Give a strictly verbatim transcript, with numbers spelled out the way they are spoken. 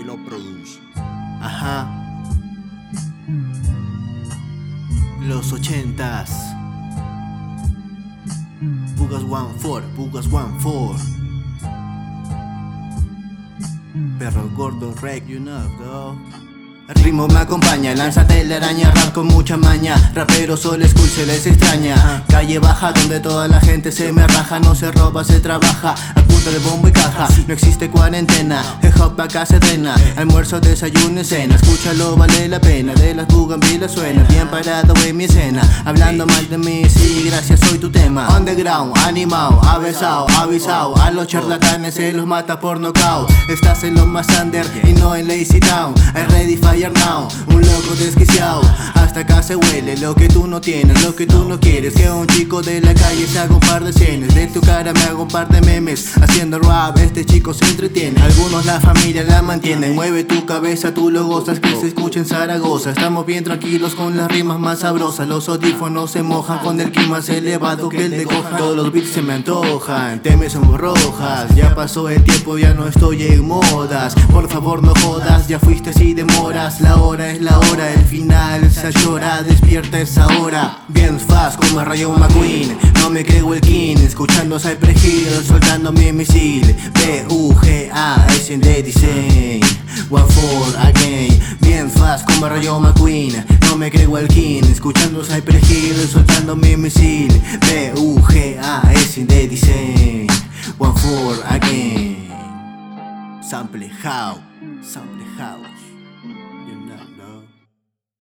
lo produce. Ajá. Los ochentas. Bugas one four, Bugas one four. Perro gordo, rec, you know, though. El ritmo me acompaña, lanza telaraña, rap con mucha maña. Rapero solo school se les extraña. Calle baja donde toda la gente se me raja. No se roba, se trabaja, a punta de bombo y caja. No existe cuarentena, el hop acá se drena. Almuerzo, desayuno, cena, escúchalo, vale la pena. De las bugambilas suena, bien parado en mi escena. Hablando mal de mí, sí, gracias, soy tu tema. Underground, animado, avesado, avisado. A los charlatanes se los mata por knockout. Estás en lo más under y no en Lazy Town. I'm ready fire now, un loco desquiciado. Hasta acá se huele lo que tú no tienes, lo que tú no quieres. Que un chico de la calle se haga un par de escenas. De tu cara me hago un par de memes. Haciendo rap, este chico se entretiene. Algunos la familia la mantienen. Mueve tu cabeza, tú lo gozas, que se escuche en Zaragoza. Estamos bien tranquilos con las rimas más sabrosas. Los audífonos se mojan con el clima más elevado que el de Gohan. Todos los beats se me antojan, temes son rojas. Ya pasó el tiempo, ya no estoy en modas. Por favor no jodas, ya fuiste si demoras. La hora es la hora, el final se llora. Despierta esa hora, bien fast como Rayo McQueen. No me creo el king, escuchando Cypress Hill, soltando mi misil. B U G A es en the design, one for again. Bien fast como Rayo McQueen. No me creo el king, escuchando Cypress Hill, soltando mi misil. B U G A es en the design, one for again. Sample how, sample how.